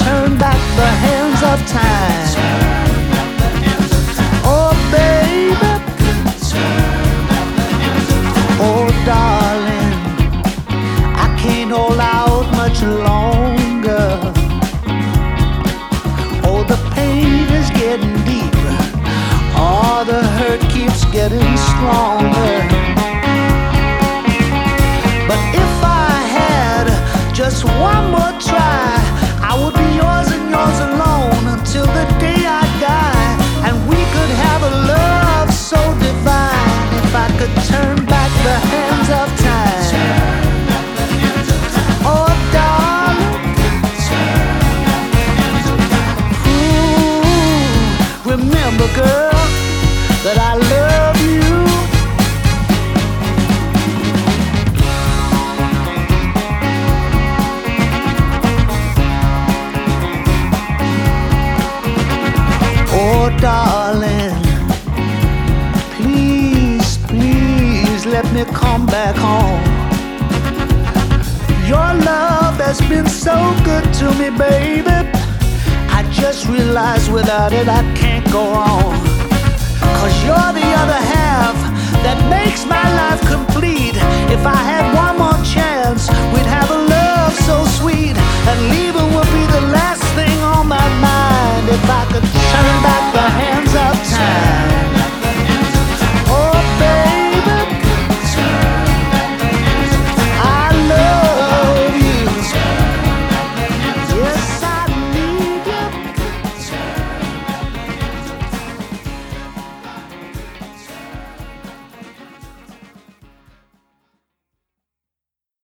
turn back the hands of time. Oh, baby. Oh, darling, I can't hold out much longer. Oh, the pain is getting deeper. Oh, the hurt keeps getting stronger. But if I had just one more try, I would be yours and yours alone until the day I die. And we could have a love so divine if I could turn back the hands of time. Oh, darling, ooh, remember, girl, that I love you. Oh, darling, please, please let me come back home. Your love has been so good to me, baby. I just realized without it I can't go on. 'Cause you're the other half that makes my life complete. If I had one more chance, we'd have a love so sweet and leave